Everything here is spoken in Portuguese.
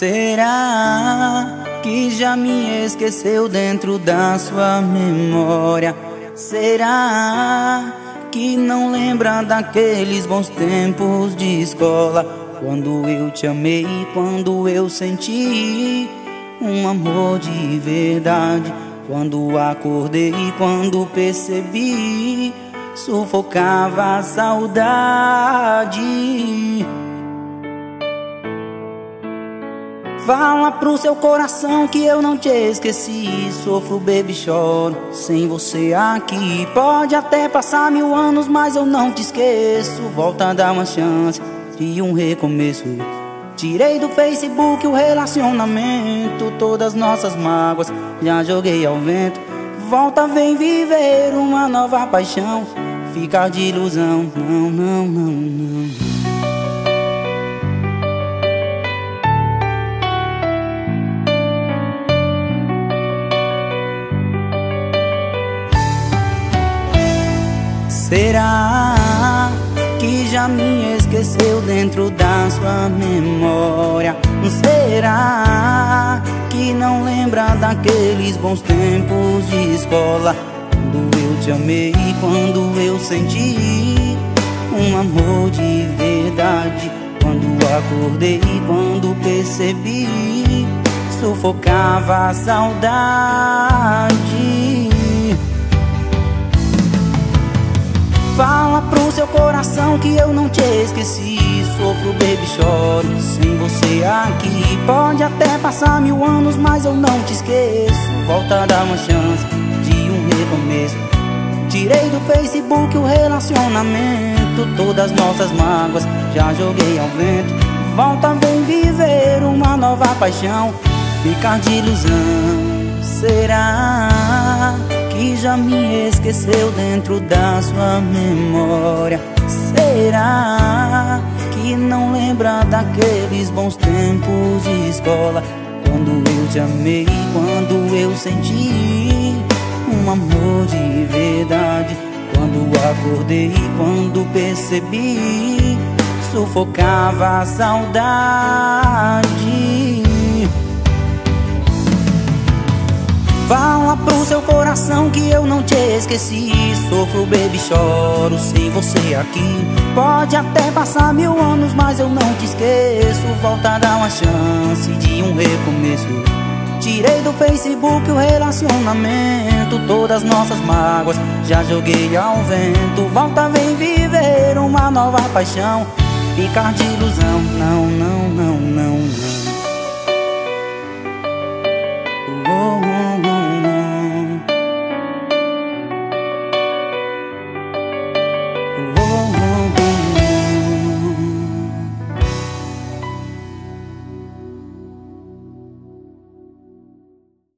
Será que já me esqueceu dentro da sua memória? Será que não lembra daqueles bons tempos de escola? Quando eu te amei, quando eu senti um amor de verdade. Quando acordei, quando percebi, sufocava a saudade. Fala pro seu coração que eu não te esqueci. Sofro, baby, choro sem você aqui. Pode até passar 1000 anos, mas eu não te esqueço. Volta a dar uma chance de um recomeço. Tirei do Facebook o relacionamento, todas nossas mágoas já joguei ao vento. Volta, vem viver uma nova paixão. Ficar de ilusão, não, não, não, não. Será que já me esqueceu dentro da sua memória? Será que não lembra daqueles bons tempos de escola? Quando eu te amei, quando eu senti um amor de verdade. Quando acordei, quando percebi, sufocava a saudade. Fala pro seu coração que eu não te esqueci. Sofro, baby, choro sem você aqui. Pode até passar 1000 anos, mas eu não te esqueço. Volta a dar uma chance de um recomeço. Tirei do Facebook o relacionamento, todas nossas mágoas já joguei ao vento. Volta, vem viver uma nova paixão. Ficar de ilusão. Será que já me esqueceu dentro da sua memória? Será que não lembra daqueles bons tempos de escola? Quando eu te amei, quando eu senti um amor de verdade. Quando acordei, quando percebi, sufocava a saudade. Fala pro seu coração que eu não te esqueci. Sofro, baby, choro sem você aqui. Pode até passar 1000 anos, mas eu não te esqueço. Volta a dar uma chance de um recomeço. Tirei do Facebook o relacionamento, todas nossas mágoas já joguei ao vento. Volta, vem viver uma nova paixão. Ficar de ilusão, não, não, não, não, não.